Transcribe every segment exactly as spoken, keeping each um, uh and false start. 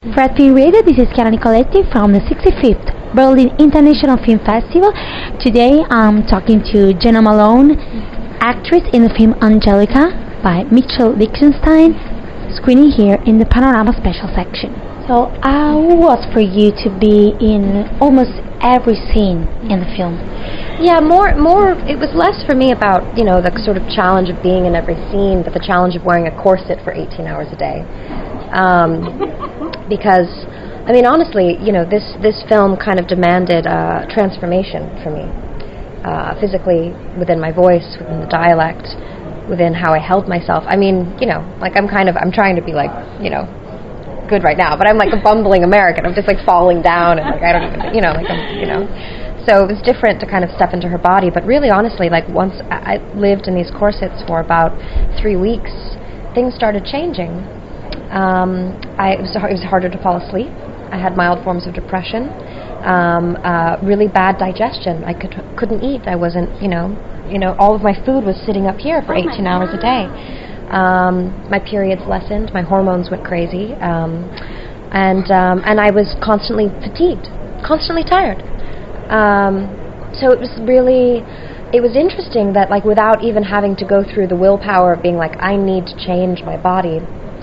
Fred P. Radio, this is Chiara Nicoletti from the sixty-fifth Berlin International Film Festival. Today I'm talking to Jena Malone, actress in the film Angelica by Mitchell Lichtenstein, screening here in the Panorama Special section. So how was for you to be in almost every scene in the film? Yeah, more, more. It was less for me about, you know, the sort of challenge of being in every scene, but the challenge of wearing a corset for eighteen hours a day. Um, because, I mean, honestly, you know, this, this film kind of demanded uh, transformation for me, uh, physically, within my voice, within the dialect, within how I held myself. I mean, you know, like I'm kind of, I'm trying to be like, you know, good right now, but I'm like a bumbling American. I'm just like falling down and like I don't even, you know, like I'm, you know. So it was different to kind of step into her body, but really, honestly, like once I, I lived in these corsets for about three weeks, things started changing. Um, I, it, was, it was harder to fall asleep. I had mild forms of depression, um, uh, really bad digestion. I could couldn't eat. I wasn't, you know, you know, all of my food was sitting up here for eighteen hours a day. Um, my periods lessened. My hormones went crazy, um, and um, and I was constantly fatigued, constantly tired. Um, so it was really, it was interesting that like without even having to go through the willpower of being like I need to change my body.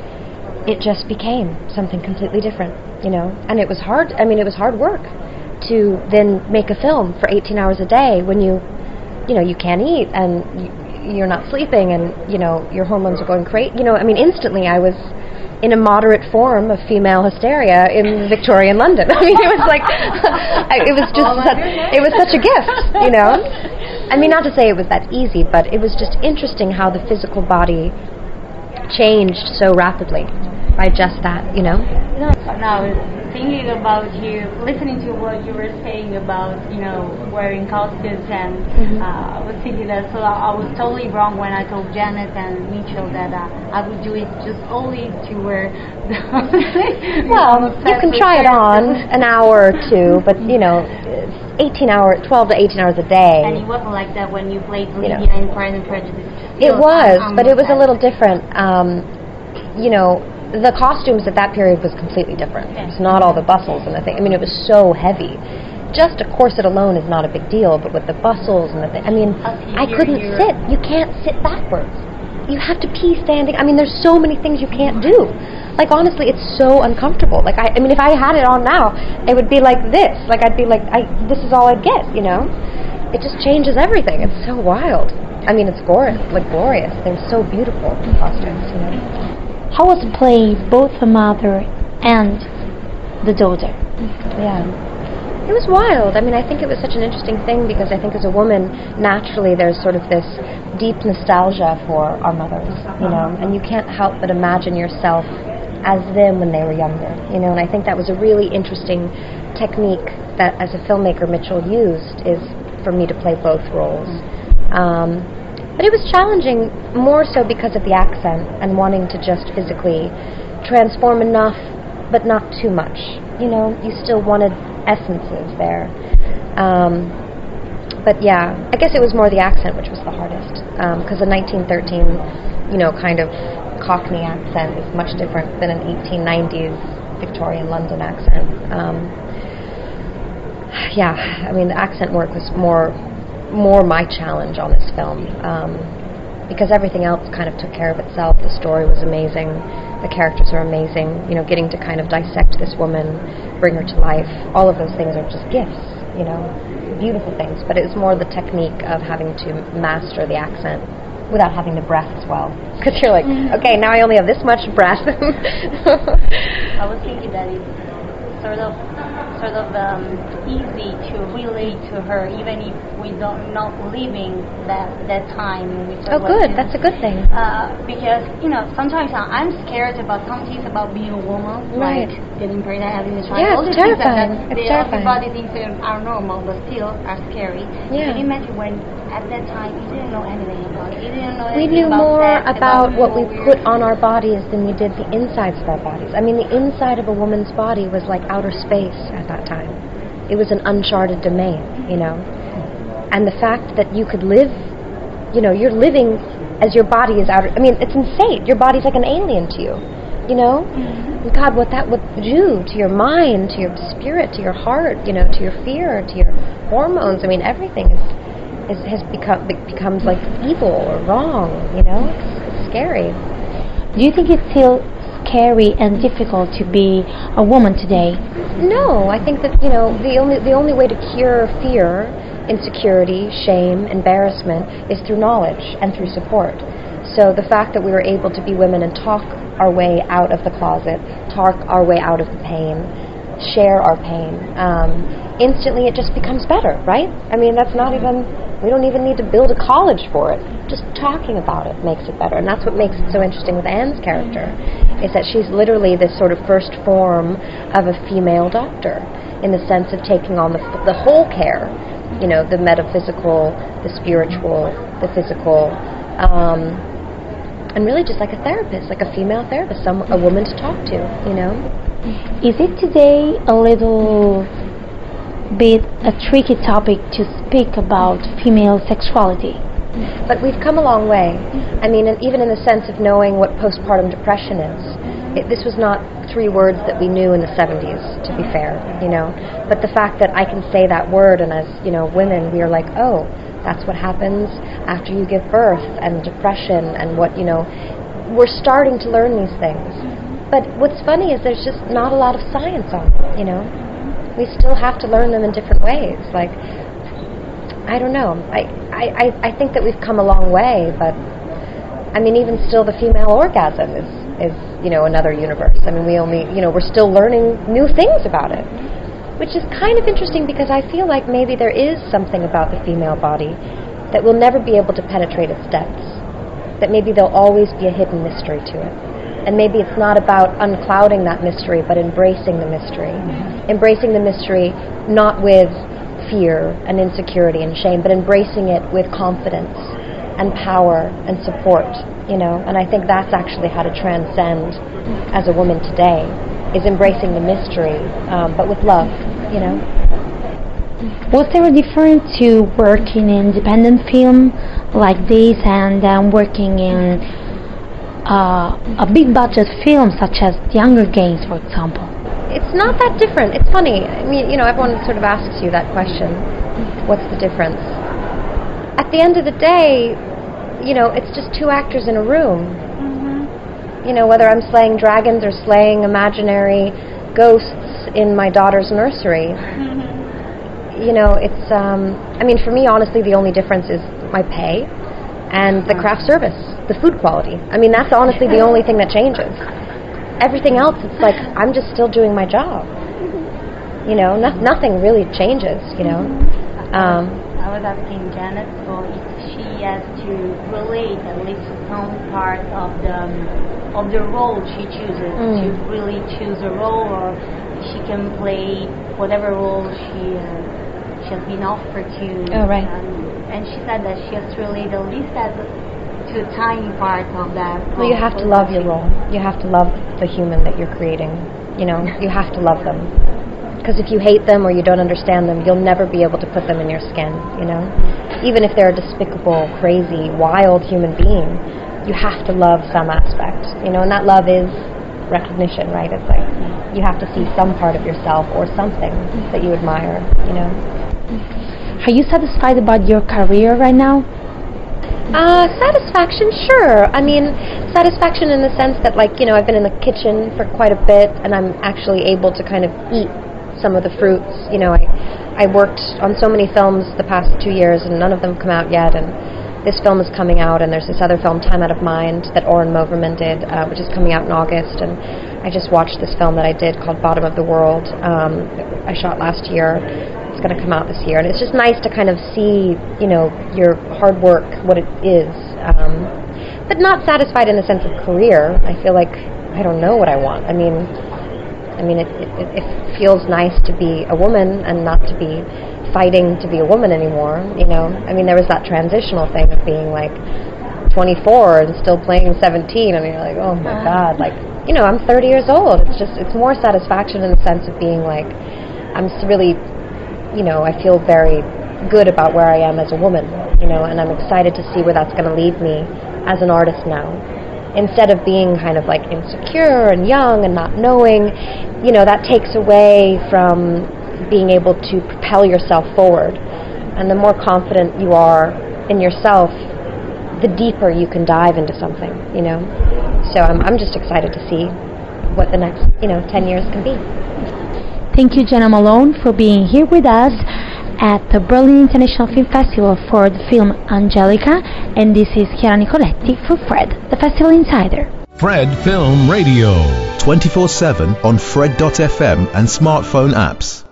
It just became something completely different, you know. And it was hard. I mean, it was hard work to then make a film for eighteen hours a day when you, you know, you can't eat and you, you're not sleeping and, you know, your hormones are going crazy. You know, I mean, instantly I was in a moderate form of female hysteria in Victorian London. I mean, it was like, I, it was just, such, it was such a gift, you know. I mean, not to say it was that easy, but it was just interesting how the physical body changed so rapidly. By just that, you know. Now, thinking about you, listening to what you were saying about, you know, wearing costumes, and mm-hmm. uh, I was thinking that so I was totally wrong when I told Janet and Mitchell that uh, I would do it just only to wear. The well, you can try it on an hour or two, but you know, eighteen hours, twelve to eighteen hours a day. And it wasn't like that when you played Lydia you know. in Pride and Prejudice. It was, um, but it was a little different. Um, you know. The costumes at that period was completely different. It was not all the bustles and the thing. I mean, it was so heavy. Just a corset alone is not a big deal, but with the bustles and the thing, I mean, I couldn't sit. You can't sit backwards. You have to pee standing. I mean, there's so many things you can't do. Like, honestly, it's so uncomfortable. Like, I, I mean, if I had it on now, it would be like this. Like, I'd be like, I, this is all I'd get, you know? It just changes everything. It's so wild. I mean, it's glorious, like glorious. They're so beautiful, the costumes, you know? How was playing both the mother and the daughter? Yeah. It was wild. I mean, I think it was such an interesting thing because I think as a woman, naturally there's sort of this deep nostalgia for our mothers, you know, and you can't help but imagine yourself as them when they were younger, you know, and I think that was a really interesting technique that as a filmmaker Mitchell used is for me to play both roles. Um, But it was challenging more so because of the accent and wanting to just physically transform enough, but not too much. You know, you still wanted essences there. Um, but yeah, I guess it was more the accent which was the hardest. Because um, a nineteen thirteen, you know, kind of Cockney accent is much different than an eighteen nineties Victorian London accent. Um, yeah, I mean, the accent work was more... more my challenge on this film um, because everything else kind of took care of itself. The story was amazing, the characters are amazing, you know, getting to kind of dissect this woman, bring her to life, all of those things are just gifts, you know, beautiful things, but it was more the technique of having to master the accent without having the breath as well, because you're like, okay, now I only have this much breath. I was thinking that it's sort of sort of um, easy to relate to her, even if we don't not living that that time. Oh, good. That's a good thing. Uh, because you know, sometimes I'm scared about some things about being a woman, right? Like getting pregnant, having a child. Yeah, all it's these terrifying. Things that, that it's terrifying. Everybody thinks they are normal, but still are scary. Yeah. You can imagine when at that time you didn't know anything about it. You didn't know we anything knew about more sex, about, about what we put weird. on our bodies than we did the insides of our bodies. I mean, the inside of a woman's body was like outer space at that time. It was an uncharted domain, you know. And the fact that you could live, you know, you're living as your body is outer. I mean, it's insane. Your body's like an alien to you. you know? Mm-hmm. God, what that would do to your mind, to your spirit, to your heart, you know, to your fear, to your hormones. I mean, everything is, is has become becomes like evil or wrong, you know? It's, it's scary. Do you think it's still scary and difficult to be a woman today? No, I think that, you know, the only the only way to cure fear, insecurity, shame, embarrassment is through knowledge and through support. So the fact that we were able to be women and talk our way out of the closet, talk our way out of the pain, share our pain, um, instantly it just becomes better, right? I mean, that's not even, we don't even need to build a college for it. Just talking about it makes it better. And that's what makes it so interesting with Anne's character, is that she's literally this sort of first form of a female doctor, in the sense of taking on the, the whole care, you know, the metaphysical, the spiritual, the physical, um, and really just like a therapist, like a female therapist, some a woman to talk to, you know. Is it today a little bit a tricky topic to speak about female sexuality? But we've come a long way. I mean, and even in the sense of knowing what postpartum depression is. It, this was not three words that we knew in the seventies, to be fair, you know. But the fact that I can say that word, and as, you know, women, we are like, oh, that's what happens after you give birth, and depression, and what, you know, we're starting to learn these things. But what's funny is there's just not a lot of science on it, you know. We still have to learn them in different ways. Like, I don't know. I, I, I think that we've come a long way, but, I mean, even still the female orgasm is, is, you know, another universe. I mean, we only, you know, we're still learning new things about it. Which is kind of interesting, because I feel like maybe there is something about the female body that will never be able to penetrate its depths. That maybe there'll always be a hidden mystery to it. And maybe it's not about unclouding that mystery, but embracing the mystery. Mm-hmm. Embracing the mystery not with fear and insecurity and shame, but embracing it with confidence and power and support, you know. And I think that's actually how to transcend as a woman today, is embracing the mystery, um, but with love, you know. Was there a difference to working in independent film like this and um, working in uh, a big budget film such as The Hunger Games, for example? It's not that different. It's funny. I mean, you know, everyone sort of asks you that question. What's the difference? At the end of the day, you know, it's just two actors in a room. You know, whether I'm slaying dragons or slaying imaginary ghosts in my daughter's nursery. Mm-hmm. You know, it's, um, I mean, for me, honestly, the only difference is my pay and the craft service, the food quality. I mean, that's honestly the only thing that changes. Everything else, it's like, I'm just still doing my job. You know, no, nothing really changes, you know. Um, I was asking Janet so if she has to relate at least some part of the um, of the role she chooses, mm. to really choose a role, or she can play whatever role she uh, she has been offered to. Oh, right. Um, and she said that she has to relate at least as to a tiny part of that. Well, you have to love your role. You have to love the human that you're creating. You know, you have to love them. Because if you hate them or you don't understand them, you'll never be able to put them in your skin, you know? Even if they're a despicable, crazy, wild human being, you have to love some aspect, you know? And that love is recognition, right? It's like you have to see some part of yourself or something that you admire, you know? Are you satisfied about your career right now? Uh, satisfaction, sure. I mean, satisfaction in the sense that, like, you know, I've been in the kitchen for quite a bit, and I'm actually able to kind of eat some of the fruits. You know, I I worked on so many films the past two years, and none of them have come out yet, and this film is coming out, and there's this other film, Time Out of Mind, that Oren Moverman did, uh, which is coming out in August, and I just watched this film that I did called Bottom of the World. Um, I shot last year. It's going to come out this year, and it's just nice to kind of see, you know, your hard work, what it is, um, but not satisfied in the sense of career. I feel like I don't know what I want. I mean, I mean, it, it, it feels nice to be a woman and not to be fighting to be a woman anymore, you know. I mean, there was that transitional thing of being like twenty-four and still playing seventeen, and you're like, oh my God, like, you know, I'm thirty years old. It's just, it's more satisfaction in the sense of being like, I'm really, you know, I feel very good about where I am as a woman, you know, and I'm excited to see where that's going to lead me as an artist now. instead of being kind of like insecure and young and not knowing, you know, that takes away from being able to propel yourself forward. And the more confident you are in yourself, the deeper you can dive into something, you know. So I'm I'm just excited to see what the next, you know, ten years can be. Thank you, Jena Malone, for being here with us at the Berlin International Film Festival for the film Angelica. And this is Chiara Nicoletti for Fred, the Festival Insider. Fred Film Radio. twenty-four seven on Fred dot f m and smartphone apps.